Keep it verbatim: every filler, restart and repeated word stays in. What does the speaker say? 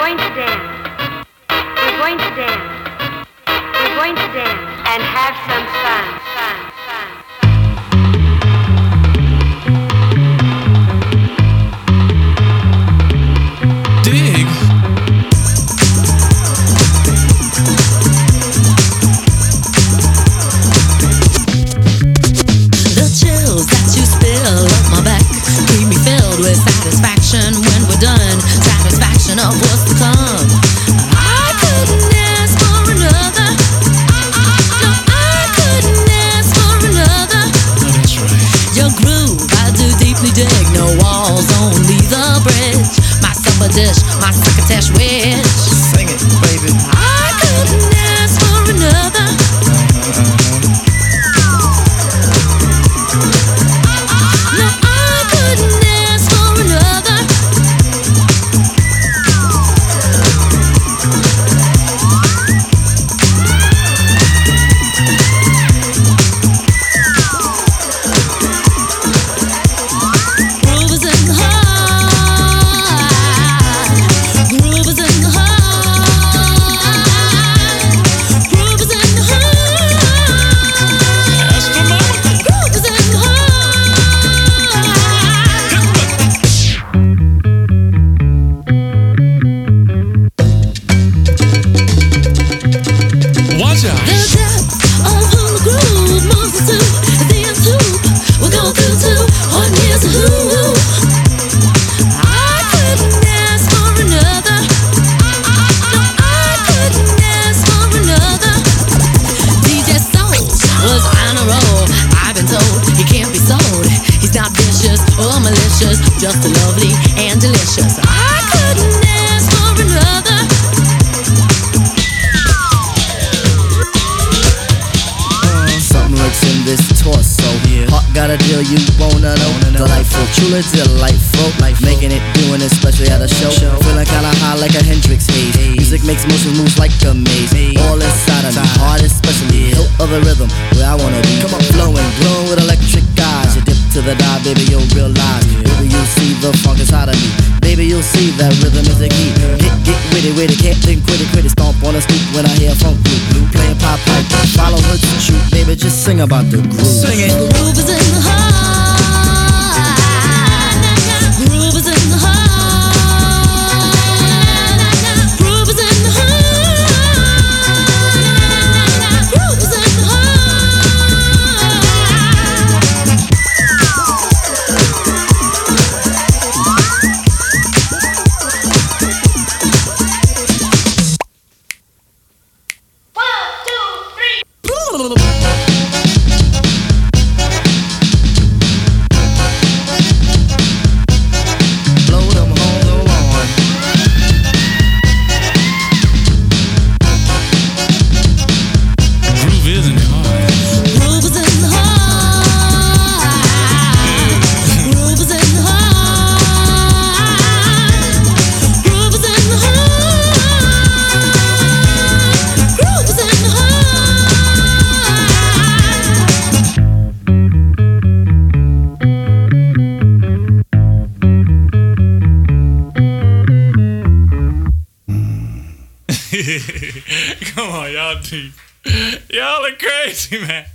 going to dance. We're going to dance. We're going to dance and have some fun, fun, fun. Dig. The chills that you spill up my back keep me filled with satisfaction when we're done. Satisfaction of what's to come. I couldn't ask for another. No, I couldn't ask for another. No, that's right. Your groove, I do deeply dig. No walls, only the bridge. My supper dish, my succotash wish. Sing it, baby. I couldn't ask for another. No, I couldn't ask for another. Groove is in the heart. Groove is in the heart. Groove is in the heart. That's the moment. Groove is in the heart. Watch out. The depth of who the groove moves us to the end hoop. We'll go through to on years of who. I couldn't ask for another. No, I couldn't ask for another. D J Soul was on a roll. I've been told he can't be sold. He's not vicious or malicious, just lovely and delicious. I couldn't ask for another. Something lurks in this torso. Heart got a deal you wanna know. Delightful, truly delightful. Life making it, doing it, especially at a show. Feeling kinda high like a Hendrix haze. Music makes motion moves like a maze. All inside of me, heart especially. Hilt of the rhythm, where I wanna be. Come on, flowing, glowing with electric eyes. You dip to the dive, baby, you'll realize. Baby, you'll see the funk inside of me. Baby, you'll see that rhythm is the key. Get, get witty, witty, can't think, quit it, quit it. Stomp on the stoop when I hear funk blue, blue playing pop pipe. Follow her to shoot, baby, just sing about the groove. Sing it. Groove is in the heart. Groove is in the heart. Groove is in the heart. Groove is in the heart. Blow them home, go on. Groove is in the heart. Groove is in the heart. Groove is in the heart. Groove is in the heart. Groove is in the heart. Come on, y'all deep. Y'all are crazy, man.